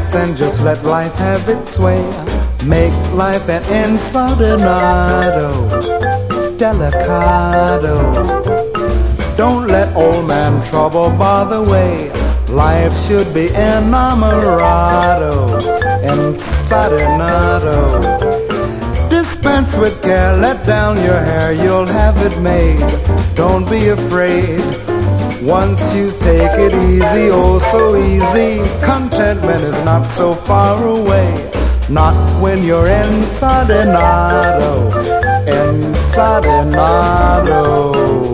relax and just let life have its way. Make life an ensardinado, delicado. Don't let old man trouble bar the way. Life should be enamorado, ensardinado. Dispense with care, let down your hair, you'll have it made. Don't be afraid. Once you take it easy, oh so easy, contentment is not so far away. Not when you're ensardinado, ensardinado.